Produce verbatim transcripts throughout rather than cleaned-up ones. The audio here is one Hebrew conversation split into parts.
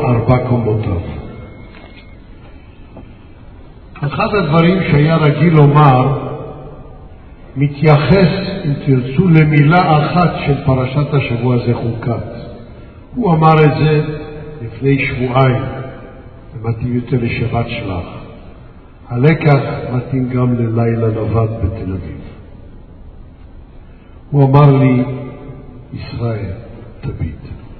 ארבע קומותיו. אחד הדברים שהיה רגיל לומר מתייחס, אם תרצו, למילה אחת של פרשת השבוע הזה, חוקת. הוא אמר את זה לפני שבועיים, ומתאים יותר לשבת שלח. הלקח מתאים גם ללילה לבד בתל אביב. הוא אמר לי, ישראל, תביט,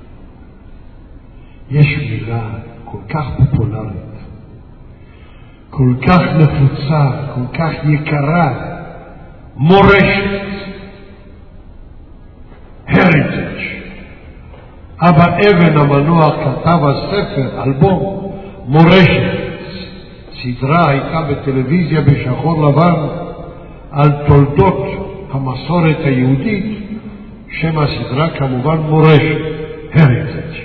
יש מילה כל כך פופולרית, כל כך נפוצה, כל כך יקרה, מורשת, heritage. אבא אבן המנוח כתב הספר, אלבום, מורשת. סדרה הייתה בטלוויזיה בשחור לבן על תולדות המסורת היהודית, שם הסדרה כמובן מורשת, heritage.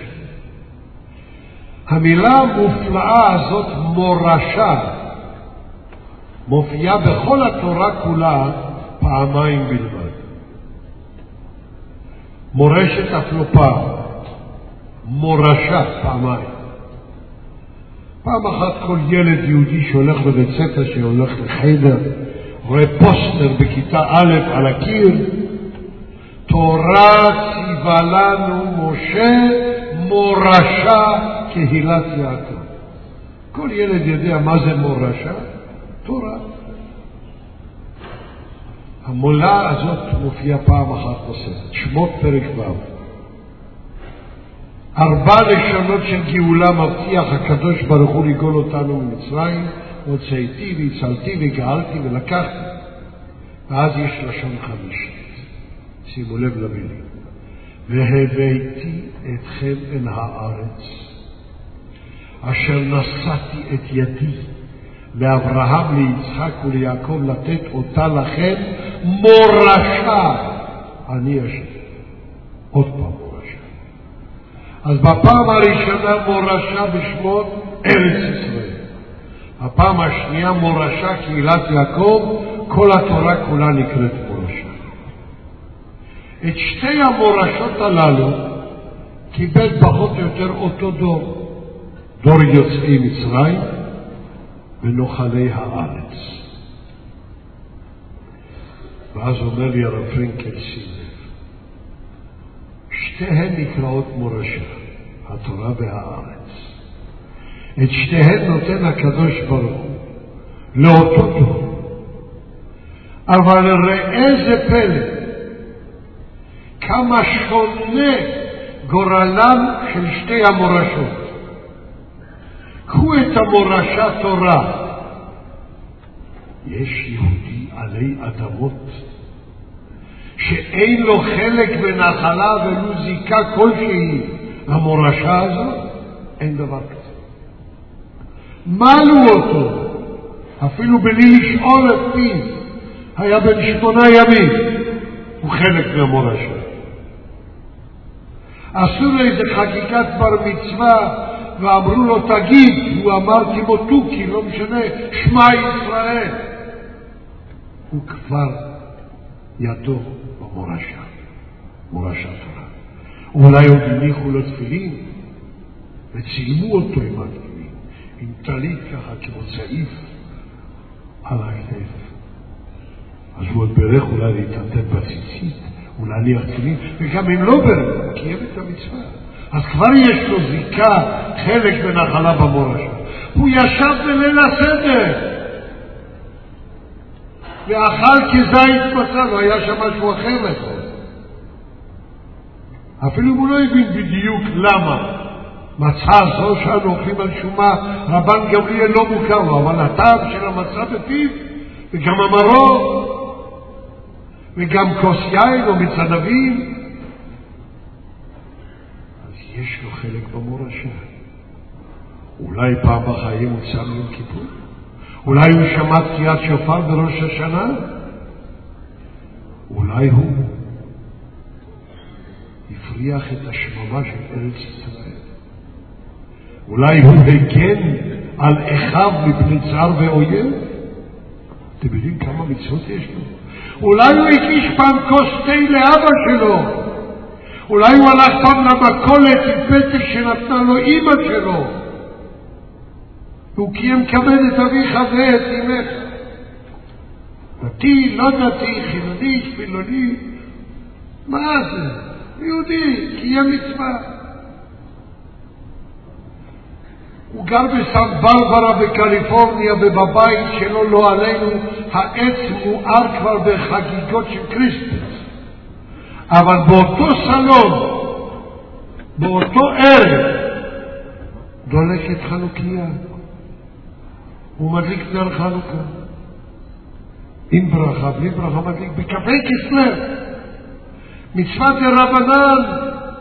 המילה המופלאה הזאת, מורשה, מופיעה בכל התורה כולה פעמיים בלבד. מורשת אף לא פעם, מורשה פעמיים. פעם אחת כל ילד יהודי שהולך לבית ספר, שהולך לחדר, רואה פוסטר בכיתה א' על הקיר, תורה ציווה לנו משה מורשה קהילת יעקב. כל ילד יודע מה זה מורשה? תורה. המולה הזאת מופיעה פעם אחת נוספת, שמות פרק ו'. ארבע לשונות של גאולה מבטיח הקדוש ברוך הוא לגאול אותנו ממצרים, הוצאתי והצלתי וגאלתי ולקחתי. ואז יש לשון חמישית, שימו לב למילים, והבאתי אתכם אל הארץ אשר נשאתי את ידי לאברהם, ליצחק וליעקב לתת אותה לכם מורשה. אני אשם. עוד פעם מורשה. אז בפעם הראשונה מורשה בשמות ארץ ישראל. הפעם השנייה מורשה קהילת יעקב, כל התורה כולה נקראת מורשה. את שתי המורשות הללו קיבל פחות או יותר אותו דור. דור יוצאי מצרים ונוחלי הארץ. ואז אומר לי הרב פרנקל, שים לב, שתיהן נקראות מורשה, התורה והארץ. את שתיהן נותן הקדוש ברוך הוא לאותו דור. אבל ראה זה פלא, כמה שונה גורלם של שתי המורשות. קחו את המורשה תורה. יש יהודי עלי אדמות שאין לו חלק בנחלה ולו זיקה כלשהי למורשה הזאת? אין דבר כזה. מלו אותו, אפילו בלי לשאול את פיו, היה בן שמונה ימים, הוא חלק מהמורשה. עשו לו איזה חקיקת בר מצווה ואמרו לו תגיד, הוא אמר תמותו, כי לא משנה, שמע ישראל. הוא כבר ידו במורשה, מורשה תורה. אולי עוד הניחו לו תפילין וצילמו אותו עם התפילין, עם טלית ככה כמו צעיף על הכתף. אז הוא עוד ברך אולי להתעטף בציצית, אולי להניח תפילין, וגם אם לא ברך, הוא קיים את המצווה. אז כבר יש לו זיקה, חלק בנחלה במורשה. הוא ישב בליל הסדר ואכל כזית בשר, והיה שם משהו אחר לאכול. אפילו הוא לא הבין בדיוק למה. מצה זו שאנו אוכלים על שומה, רבן גמליאל לא מוכר לו, אבל הטעם של המצה בפיו, וגם המרור, וגם כוס יין או מצנבים, יש לו חלק במורשה. אולי פעם בחיים הוא צם יום כיפור? אולי הוא שמע תקיעת שופר בראש השנה? אולי הוא הפריח את השממה של ארץ ישראל? אולי הוא הגן על אחיו מפני צער ואויב? אתם יודעים כמה מצוות יש לו? אולי הוא הגיש פעם כוס תה לאבא שלו? אולי הוא הלך פעם למכולת עם פתק שנתנה לו אמא שלו, והוא קיים כבד את אביך ואת אמך. דתי, לא דתי, חילוני, חילוני, מה זה? יהודי, קיים מצווה. הוא גר בסן ברברה בקליפורניה, ובבית שלו, לא עלינו, העץ מואר כבר בחגיגות של קריסטוס. אבל באותו סלון, באותו ערב, דולקת חנוכיה. הוא מדליק נר חנוכה. עם ברכה, בלי ברכה, מדליק בקווי כסלו. מצוות דרבנן.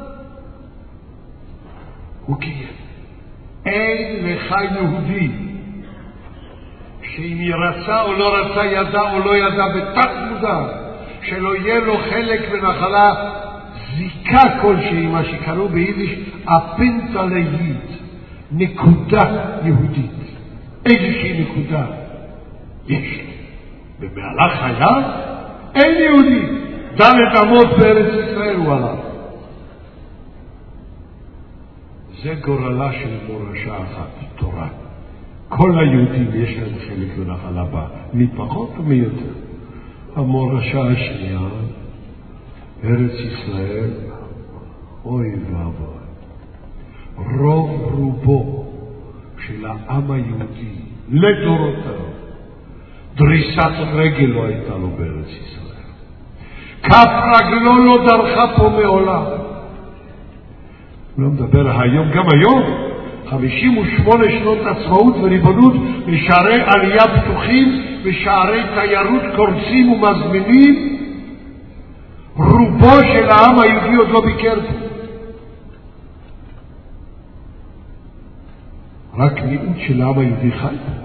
הוא קיים. אין לך יהודי שאם ירצה או לא רצה, ידע או לא ידע, בתת מודע, שלא יהיה לו חלק ונחלה זיקה כלשהי, מה שקראו ביידיש הפנטלאית, נקודה יהודית. איזושהי נקודה יש. במהלך חייו אין יהודי. ד' אמות בארץ ישראל הוא עליו. זה גורלה של מורשה אחת, תורה. כל היהודים יש להם חלק ונחלה בה, מפחות ומיותר. המורשה השנייה, ארץ ישראל, אוי ואבוי. רוב רובו של העם היהודי, לדורותיו, דריסת רגל לא הייתה לו בארץ ישראל. כף רגלו לא דרכה פה מעולם. לא מדבר היום, גם היום, חמישים ושמונה שנות עצמאות וריבונות, ושערי עלייה פתוחים, ושערי תיירות קורצים ומזמינים, רובו של העם היהודי עוד לא ביקר פה. רק מיעוט של העם היהודי חי פה.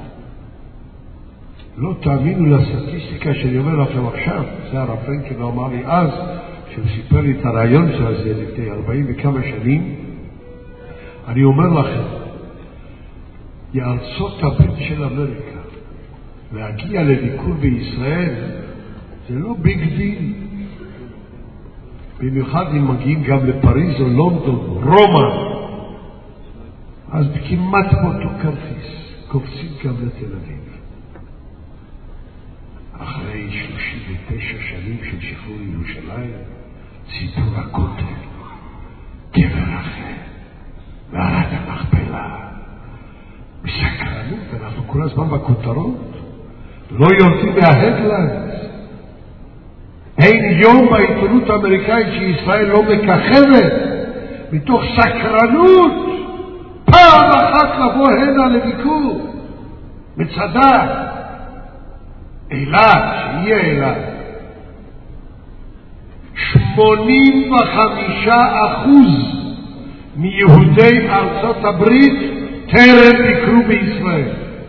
לא תאמינו לסטטיסטיקה שאני אומר לכם עכשיו, זה הרב פרנקל אמר לי אז, שהוא סיפר לי את הרעיון הזה לפני ארבעים וכמה שנים. אני אומר לכם, מארצות הברית של אמריקה להגיע לביקור בישראל זה לא ביג דיל, במיוחד אם מגיעים גם לפריז או לונדון, רומא, אז כמעט באותו כרטיס קופצים גם לתל אביב. אחרי שלושים ותשע שנים של שחרור ירושלים, סיפור הכותל, קבר אחר, מערת המכפלה, בסקרנות, אנחנו כל הזמן בכותרות, לא יורדים מההדליינס. אין יום בעיתונות האמריקאית שישראל לא מככבת, מתוך סקרנות, פעם אחת לבוא הנה לביקור, מצדה, אילת, שיהיה אילת. שמונים וחמישה אחוז מיהודי ארצות הברית טרם ביקרו בישראל.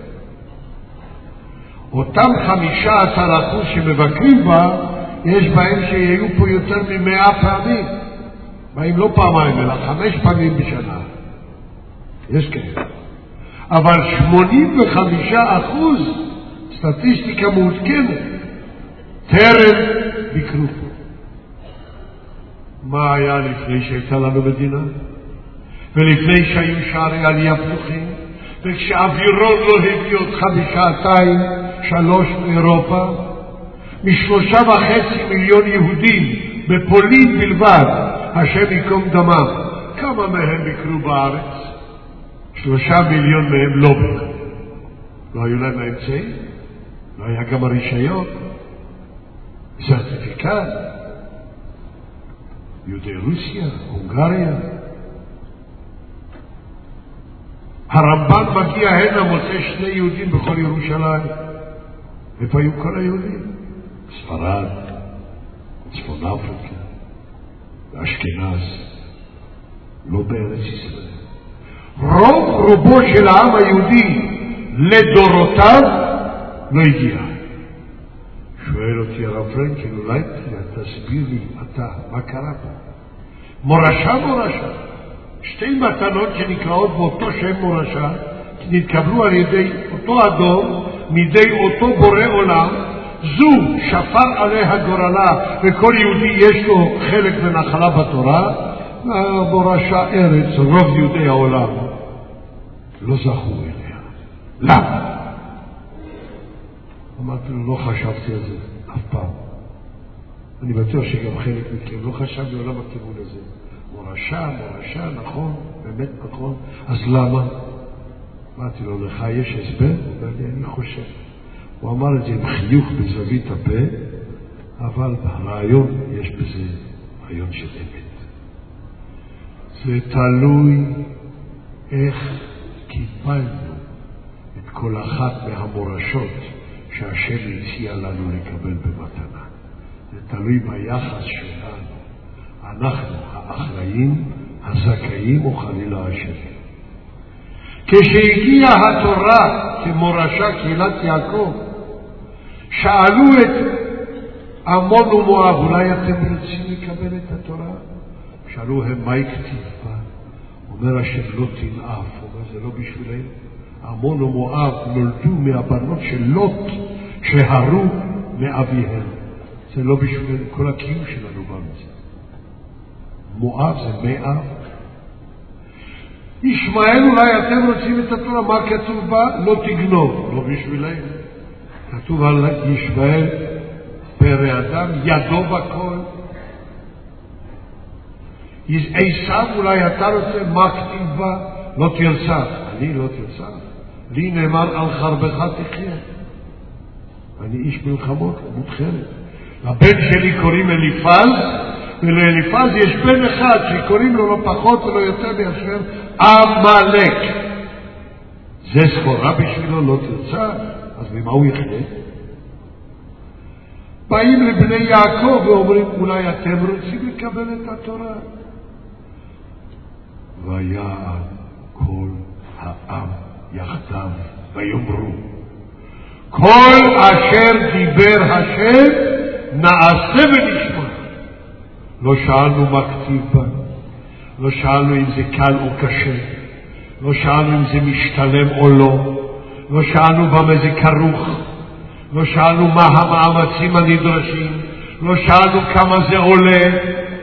אותם חמישה עשר אחוז שמבקרים בה, יש בהם שיהיו פה יותר ממאה פעמים. באים לא פעמיים, אלא חמש פעמים בשנה. יש כאלה. אבל שמונים וחמישה אחוז, סטטיסטיקה מעודכנת, טרם ביקרו פה. מה היה לפני שהייתה לנו מדינה? ולפני שהיו שערי עלייה פתוחים, וכשאווירון לא הביא אותך בשעתיים שלוש מאירופה, משלושה וחצי מיליון יהודים בפולין בלבד, השם יקום דמם, כמה מהם ביקרו בארץ? שלושה מיליון מהם לא ביקרו. לא היו להם האמצעים, לא היה גם הרישיון, סרטיפיקט. יהודי רוסיה, הונגריה. הרמב"ן מגיע הנה, מוצא שני יהודים בכל ירושלים. איפה היו כל היהודים? ספרד, צפון אפריקה, ואשכנז, לא בארץ ישראל. רוב רובו של העם היהודי לדורותיו לא הגיע. שואל אותי הרב פרנקל, אולי תסביר לי אתה, מה קרה פה? מורשה מורשה. שתי מתנות שנקראות באותו שם מורשה, נתקבלו על ידי אותו אדום, מידי אותו בורא עולם, זו שפר עליה גורלה, וכל יהודי יש לו חלק ונחלה בתורה, המורשה ארץ, רוב יהודי העולם לא זכו אליה. למה? אמרתי לו, לא חשבתי על זה אף פעם. אני בטוח שגם חלק מכם לא חשב לעולם הכיוון הזה. מורשה, מורשה, נכון, באמת נכון. אז למה? אמרתי לו, לך יש הסבר? ואני אני חושב. הוא אמר את זה עם חיוך בזווית הפה, אבל ברעיון יש בזה רעיון של אמת. זה תלוי איך קיבלנו את כל אחת מהמורשות שהשם הציע לנו לקבל במתנה. זה תלוי ביחס שלנו. אנחנו האחראים, הזכאים או חלילה השני. כשהגיעה התורה כמורשה קהילת יעקב, שאלו את עמון ומואב, אולי אתם רוצים לקבל את התורה? שאלו הם, מה הכתיב בה? אומר השם, לא תנאף. אומר, זה לא בשבילנו. עמון ומואב נולדו מהבנות של לוט שהרו מאביהם. זה לא בשבילנו, כל הקיום שלנו במצב. מואב זה מאב. ישמעאל, אולי אתם רוצים את התורה, מה כתוב בה? לא תגנוב. לא בשבילנו. כתוב על ישמעאל, פרא אדם, ידו בכל. עשיו, אולי אתה רוצה, מה כתיב בה? לא תרצח. אני לא תרצח. לי נאמר על חרבך תחיה. אני איש מלחמות, מותחרת. הבן שלי קוראים אליפז, ולאליפז יש בן אחד שקוראים לו לא פחות ולא יותר מאשר עמלק. זה סחורה בשבילו, לא תרצח. אז ממה הוא יחיה? באים לבני יעקב ואומרים, אולי אתם רוצים לקבל את התורה? ויען כל העם יחדיו ויאמרו, כל אשר דיבר השם נעשה ונשמע. לא שאלנו מה כתיב בה, לא שאלנו אם זה קל או קשה, לא שאלנו אם זה משתלם או לא, לא שאלנו במה זה כרוך, לא שאלנו מה המאמצים הנדרשים, לא שאלנו כמה זה עולה.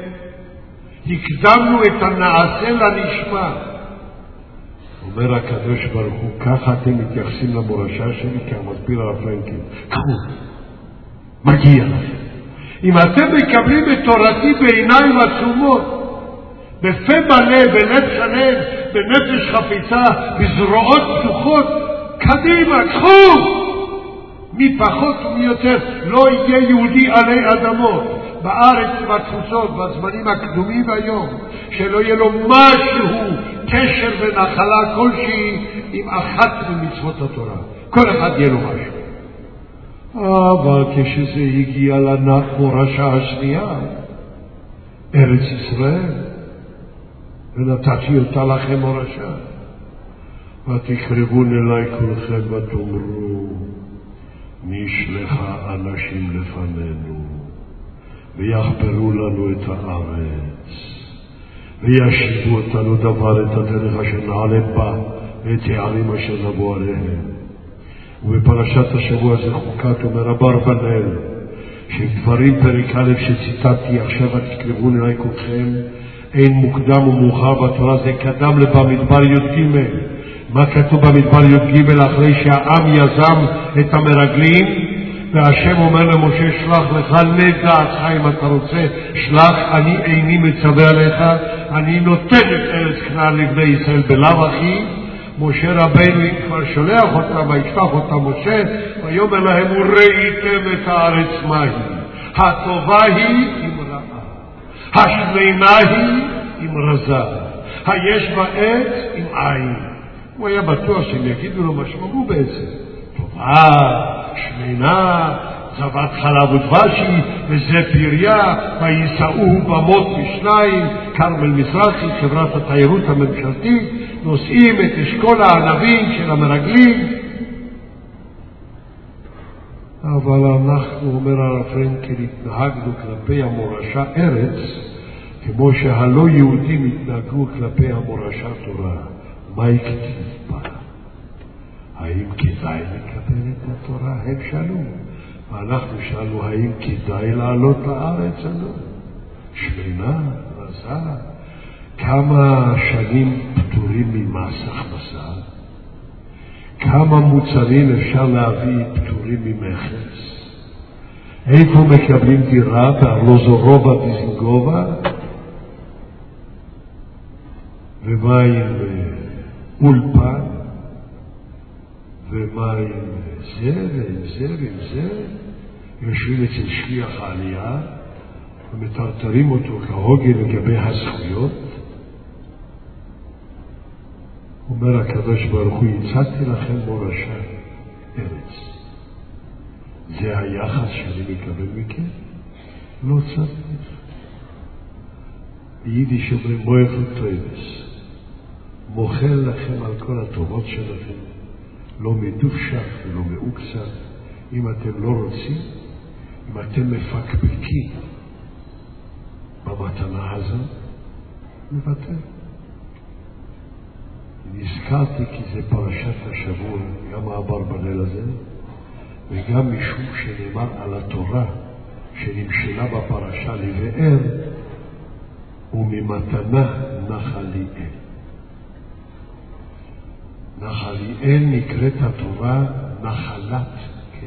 הקדמנו את הנעשה לנשמע. אומר הקדוש ברוך הוא, ככה אתם מתייחסים למורשה שלי כמסביר הרב פרנקל. קחו, מגיע לכם. אם אתם מקבלים את תורתי בעיניים עצומות, בפה מלא, בלב שלם, בנפש חפיצה, בזרועות פתוחות, קדימה, קחו! מי פחות ומי יותר, לא יהיה יהודי עלי אדמות, בארץ ובתפוצות, בזמנים הקדומים היום, שלא יהיה לו משהו, קשר ונחלה כלשהי עם אחת ממצוות התורה. כל אחד יהיה לו משהו. אבל כשזה הגיע למורשה השנייה, ארץ ישראל, ונתתי אותה לכם מורשה, ותקרבון אליי כולכם ותאמרו, נשלחה אנשים לפנינו, ויחפרו לנו את הארץ, וישיבו אותנו דבר את הדרך אשר נעלה בה, ואת הערים אשר נבוא עליהם. ובפרשת השבוע הזה חוקת אומר אברבנאל, שדברים פרק א' שציטטתי עכשיו, ותקרבון אליי כולכם, אין מוקדם ומאוחר בתורה, זה קדם לבמדבר י"ג. מה כתוב במדבר י"ג? אחרי שהעם יזם את המרגלים, והשם אומר למשה, שלח לך לדעתך אם אתה רוצה, שלח, אני איני מצווה עליך, אני נותן את ארץ כנען לבני ישראל בלאו הכי. משה רבינו אם כבר שולח אותם, וישלח אותם משה, ויאמר להם, וראיתם את הארץ מהי, הטובה היא עם רעה, השמנה היא עם רזה, היש בה עץ עם עין. הוא היה בטוח שהם יגידו לו מה שמרו בעצם, טובה, שמנה, זבת חלב ודבשי, וזה פריה, ויסעוהו במות בשניים, כרמל מזרחי, חברת התיירות הממשלתית, נושאים את אשכול הענבים של המרגלים. אבל אנחנו, אומר הרב פרנקל, התנהגנו כלפי המורשה ארץ, כמו שהלא יהודים התנהגו כלפי המורשה תורה. מה הכתיב בה? האם כדאי לקבל את התורה? הם שאלו. ואנחנו שאלו, האם כדאי לעלות לארץ הזאת? שמנה, רזה, כמה שנים פטורים ממס הכנסה, כמה מוצרים אפשר להביא פטורים ממכס, איפה מקבלים דירה בארלוזורובה דיזינגובה, ומה עם אולפן, ומה עם זה ועם זה ועם זה. יושבים אצל שליח העלייה ומטרטרים אותו כהוגן לגבי הזכויות. אומר הקדוש ברוך הוא, הצעתי לכם מורשה ארץ, זה היחס שאני מקבל מכם? לא צריך. ביידיש אומרים מויך וטויבס, מוכר לכם על כל הטובות שלכם, לא מדופשך ולא מאוקצת. אם אתם לא רוצים, אם אתם מפקפקים במתנה הזאת, מבטל. נזכרתי כי זה פרשת השבוע, גם האברבנאל הזה, וגם משום שנאמר על התורה שנמשלה בפרשה לבאר, וממתנה נחליאל. נחליאל נקראת התורה נחלת כן.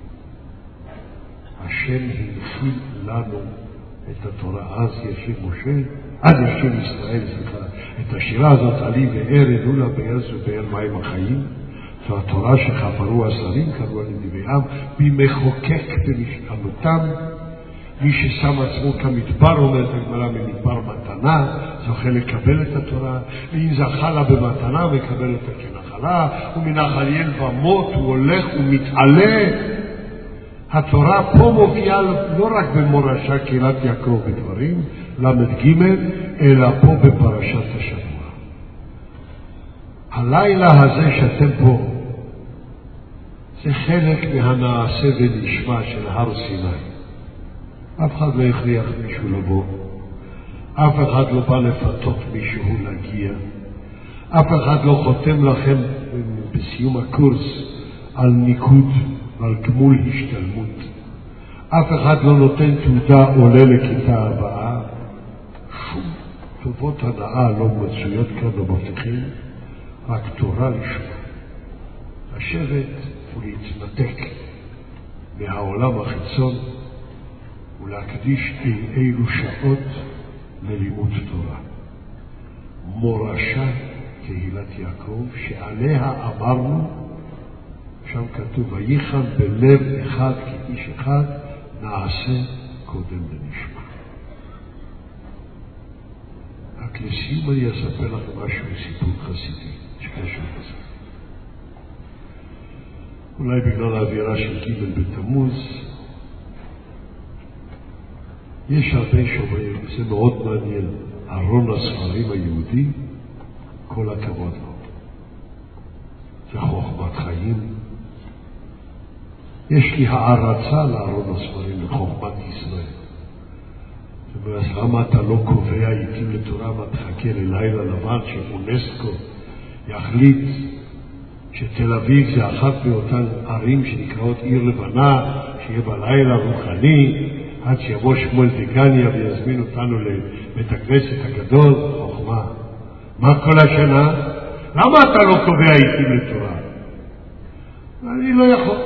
השם הנחיל לנו את התורה. אז ישיב משה, אז ישיב ישראל, סליחה, את השירה הזאת, עלי באר עדו לה באר זו באר מים החיים. זו התורה שחפרו השרים, קראו על נביאם, במחוקק במשכנותם. מי ששם עצמו כמדבר, אומרת הגמרא, ממדבר מתנה, זוכה לקבל את התורה. ואם זכה לה במתנה, מקבל אותה כנחלה. ומנחליאל במות הוא הולך ומתעלה. התורה פה מופיעה לא רק במורשה קהילת יעקב בדברים, למד ג', אלא פה בפרשת השבוע. הלילה הזה שאתם פה, זה חלק מהנעשה ונשמע של הר סיני. אף אחד לא הכריח מישהו לבוא, אף אחד לא בא לפתות מישהו להגיע, אף אחד לא חותם לכם בסיום הקורס על ניקוד ועל גמול השתלמות, אף אחד לא נותן תעודה עולה לכיתה הבאה. שום טובות הנאה לא מצויות כאן במבטיחים, רק תורה לשמוע, לשבת ולהתנתק מהעולם החיצון ולהקדיש אי אילו שעות ללימוד תורה. מורשה קהילת יעקב שעליה אמרנו, שם כתוב ויחן בלב אחד כאיש אחד, נעשה קודם ונשמע. רק לסיום אני אספר לכם משהו סיפור חסידי שקשור לזה. אולי בגלל האווירה של ג' בתמוז, יש הרבה שאומרים, זה מאוד מעניין, ארון הספרים היהודי, כל הכבוד לו. זה חוכמת חיים. יש לי הערצה לארון הספרים, לחוכמת ישראל. זאת אומרת, למה אתה לא קובע עיתים לתורה, מה תחכה ללילה לבן שאונסקו יחליט שתל אביב זה אחת מאותן ערים שנקראות עיר לבנה, שיהיה בלילה רוחני, עד שיבוא שמואל דגניה ויזמין אותנו לבית הכנסת הגדול. חוכמה. מה כל השנה? למה אתה לא קובע עיתים לתורה? אני לא יכול.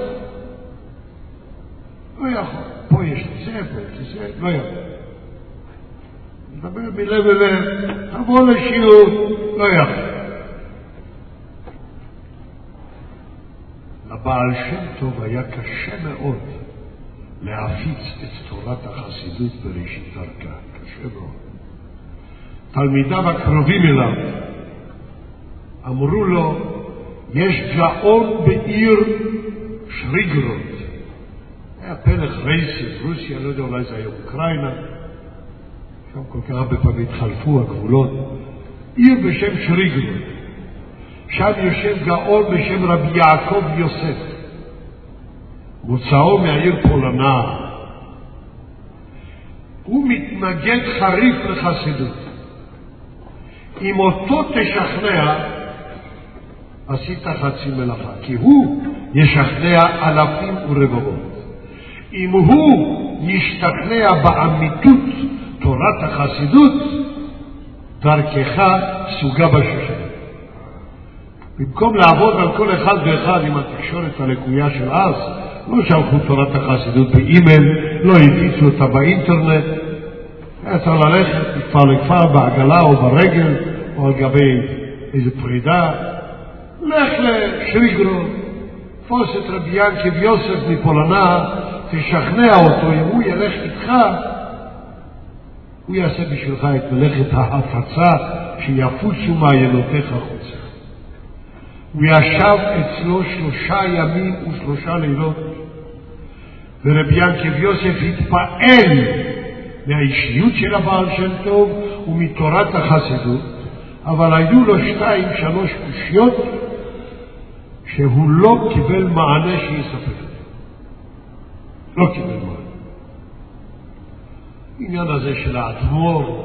לא יכול. פה יש לי זה, פה יש לי זה, לא יכול. נדבר מלב ולב, תבוא לשיעור, לא יכול. לבעל שם טוב היה קשה מאוד להפיץ את תורת החסידות בראשית דרכה. קשה מאוד. תלמידיו הקרובים אליו אמרו לו, יש גאון בעיר שריגרוד. היה פלך רייסי, רוסיה, לא יודע, אולי זה היה אוקראינה. שם כל כך הרבה פעמים התחלפו הגבולות. עיר בשם שריגרוד. שם יושב גאון בשם רבי יעקב יוסף. מוצאו מהעיר פולנה. הוא מתנגד חריף לחסידות. אם אותו תשכנע, עשית חצי מלאכה, כי הוא ישכנע אלפים ורבבות. אם הוא ישתכנע באמיתות תורת החסידות, דרכך סוגה בשושן. במקום לעבוד על כל אחד ואחד עם התקשורת הלקויה של אז, לא שלחו תורת החסידות באימייל, לא הפיצו אותה באינטרנט, היה צריך ללכת מכפר לכפר בעגלה או ברגל או על גבי איזה פרידה, לך לשריגרו, תפוס את רבי ינקב יוסף מפולנה, תשכנע אותו, אם הוא ילך איתך, הוא יעשה בשבילך את מלאכת ההפצה שיפוצו מעיינותיך חוצה. הוא ישב אצלו שלושה ימים ושלושה לילות, ורבי ינקב יוסף התפעל מהאישיות של הבעל שם טוב ומתורת החסידות, אבל היו לו שתיים שלוש קושיות שהוא לא קיבל מענה שיספק. לא קיבל מענה. העניין הזה של האדמו"ר,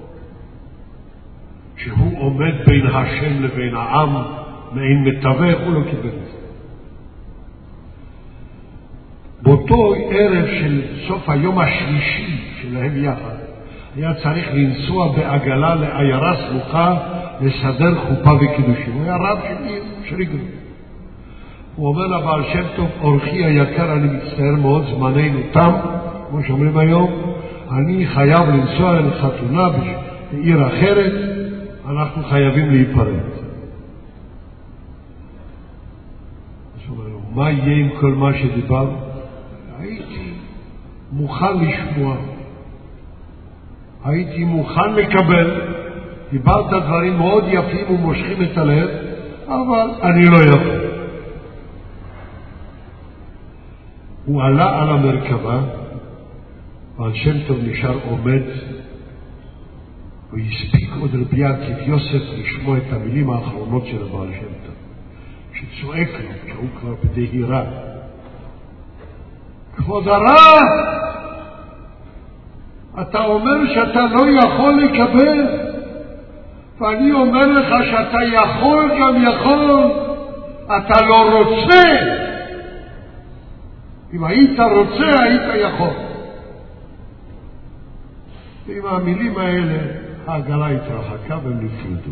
שהוא עומד בין השם לבין העם, מעין מתווך, הוא לא קיבל את זה. באותו ערב של סוף היום השלישי שלהם יחד, היה צריך לנסוע בעגלה לעיירה סמוכה לסדר חופה וקידושים. הוא היה רב של עיר, שריגרו. הוא אומר לבעל שם טוב, אורחי היקר, אני מצטער מאוד, זמננו תם, כמו שאומרים היום, אני חייב לנסוע לחתונה בעיר אחרת, אנחנו חייבים להיפרד. אז הוא אומר, מה יהיה עם כל מה שדיבר? הייתי מוכן לשמוע, הייתי מוכן לקבל, דיברת דברים מאוד יפים ומושכים את הלב, אבל אני לא יפה. הוא עלה על המרכבה, ועל שם טוב נשאר עומד, והספיק עוד רבי ינקב יוסף לשמוע את המילים האחרונות של הבעל שם טוב, שצועק לו, שהוא כבר בדהירה, כבוד הרב, אתה אומר שאתה לא יכול לקבל, ואני אומר לך שאתה יכול גם יכול, אתה לא רוצה. אם היית רוצה, היית יכול. ועם המילים האלה, העגלה התרחקה והם נפרדו.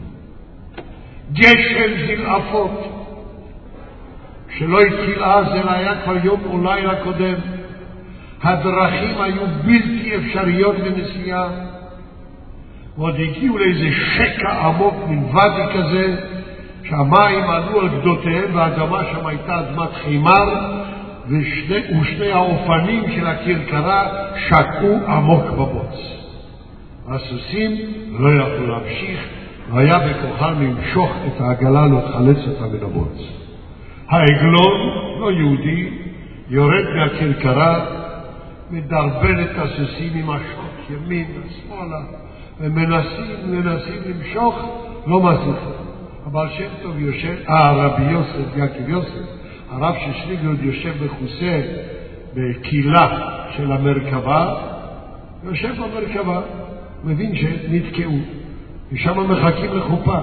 גשם זלעפות, שלא התחיל אז, אלא היה כבר יום או לילה קודם. הדרכים היו בלתי אפשריות לנסיעה, ועוד הגיעו לאיזה שקע עמוק מן ואדי כזה, שהמים עלו על גדותיהם, והאדמה שם הייתה אדמת חימר, ושני, ושני האופנים של הכרכרה שקעו עמוק בבוץ. הסוסים לא יכלו להמשיך, והיה בכוחם למשוך את העגלה לחלץ אותה מן הבוץ. העגלון, לא יהודי, יורד מהכרכרה, מדרבן את הסוסים עם השוק ימין ושמאלה, ומנסים, מנסים למשוך, לא מצליחים. אבל שם טוב יושב, הרבי יוסף, ינקב יוסף, הרב של שריגרו יושב בחוסה, בקהילה של המרכבה, יושב במרכבה, מבין שנתקעו, ושם מחכים לחופה.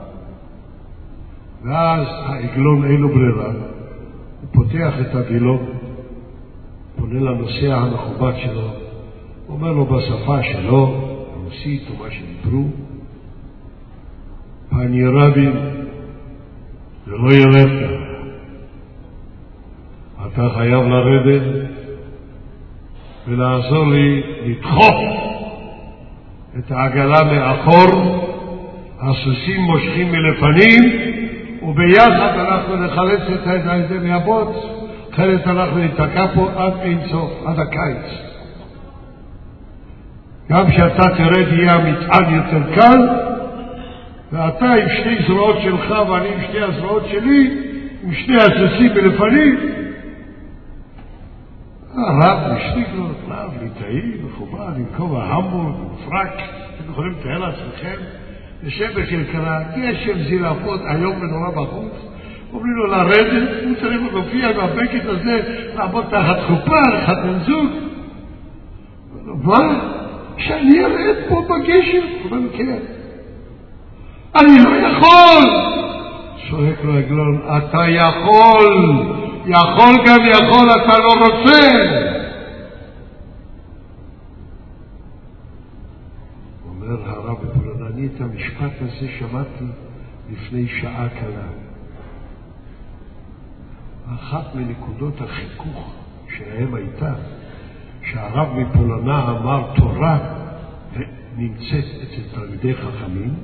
ואז העגלון אין לו ברירה, הוא פותח את הווילון, פונה לנוסע המכובד שלו, אומר לו בשפה שלו, רוסית או מה שדיברו, פני רבין, זה לא ילך ככה. אתה חייב לרדת ולעזור לי לדחוף את העגלה מאחור, הסוסים מושכים מלפנים, וביחד אנחנו נחלץ את זה מהבוץ, אחרת אנחנו ניתקע פה עד אין סוף, עד הקיץ. גם שאתה תרד יהיה המטען יותר קל, ואתה עם שתי זרועות שלך ואני עם שתי הזרועות שלי, עם שני הסוסים מלפנים. הרב משתיק לו, רב, ליטאי, מכובד, עם כובע המבורג, מפרק, אתם יכולים לתאר לעצמכם, יושב בכרכרה, גשם זלעפות, היום ונורא בחוץ, אומרים לו לרדת, הוא צריך להופיע עם הבקט הזה, לעמוד תחת חופה, לחתן זוג. מה? שאני ארד פה בגשם? הוא אומר, כן. אני לא יכול! שואק לו עגלון, אתה יכול! יכול גם יכול, אתה לא רוצה! אומר הרב בפולנה, אני איתם הזה שמעתי לפני שעה קלה. אחת מנקודות החיכוך שלהם הייתה שהרב מפולנה אמר תורה נמצאת אצל תלמידי חכמים,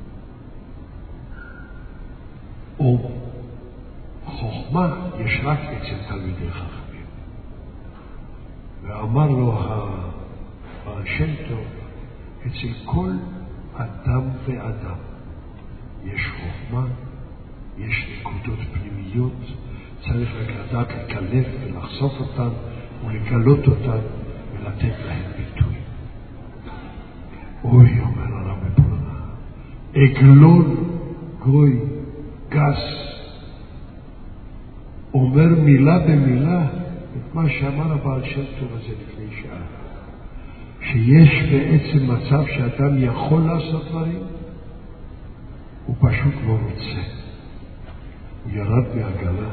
או חוכמה יש רק אצל תלמידי חכמים. ואמר לו הבעל שם טוב, אצל כל אדם ואדם יש חוכמה, יש נקודות פנימיות, צריך לדעת לקלף ולחשוף אותן ולגלות אותן ולתת להן ביטוי. אוי, אומר הרב מפולנה, עגלון גוי גס אומר מילה במילה את מה שאמר הבעל שם טוב הזה לפני שעה, שיש בעצם מצב שאדם יכול לעשות דברים, הוא פשוט לא רוצה. הוא ירד מהגלה,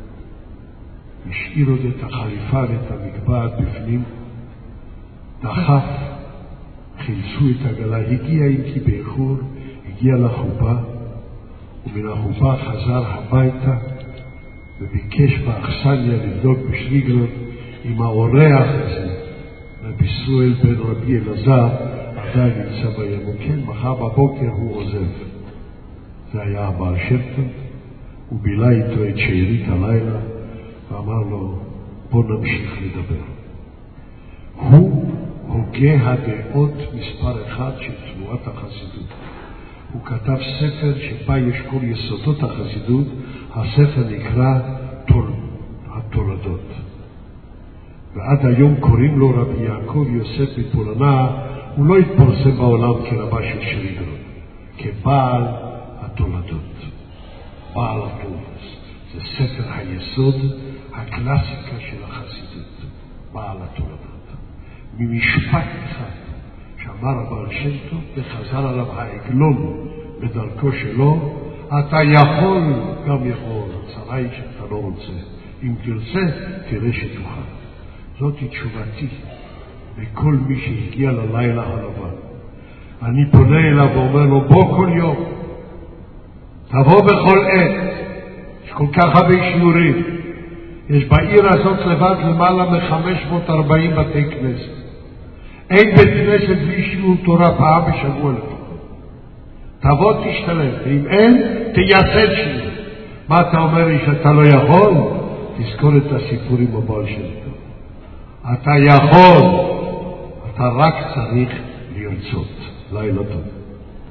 השאיר עוד את החליפה ואת המגבעת בפנים, דחף, חילצו את הגלה, הגיע אם כי באיחור, הגיע לחופה, ומן החופה חזר הביתה, וביקש באכסניה לבדוק בשריגלות עם האורח הזה, רבי ישראל בן רבי אלעזר, עדיין נמצא בים. כן, מחר בבוקר הוא עוזב. זה היה הבעל שם טוב, הוא בילה איתו את שארית הלילה, ואמר לו, בוא נמשיך לדבר. הוא הוגה הדעות מספר אחד של תנועת החסידות. הוא כתב ספר שבה יש כל יסודות החסידות, הספר נקרא תול, התולדות. ועד היום קוראים לו רבי יעקב יוסף מפולנה, הוא לא התפרסם בעולם כרבה של שריגלון, כבעל התולדות, בעל התולדות. זה ספר היסוד, הקלאסיקה של החסידות, בעל התולדות. ממשפט אחד שאמר הבעל שם טוב וחזר עליו העגלון בדרכו שלו, אתה יכול גם יכול, הצרה היא שאתה לא רוצה. אם תרצה, תראה שתוכל. זאת תשובתי לכל מי שהגיע ללילה הלבן. אני פונה אליו ואומר לו, בוא כל יום, תבוא בכל עת. יש כל כך הרבה שיעורים. יש בעיר הזאת לבד למעלה מ-חמש מאות וארבעים בתי כנסת. אין בית כנסת בלי שיעור תורה פעם בשבוע לפחות. תבוא תשתלם, ואם אין, תייסד שיעור. מה אתה אומר לי שאתה לא יכול? תזכור את הסיפור עם הבעל שם טוב. אתה יכול, אתה רק צריך לרצות. לילה טוב.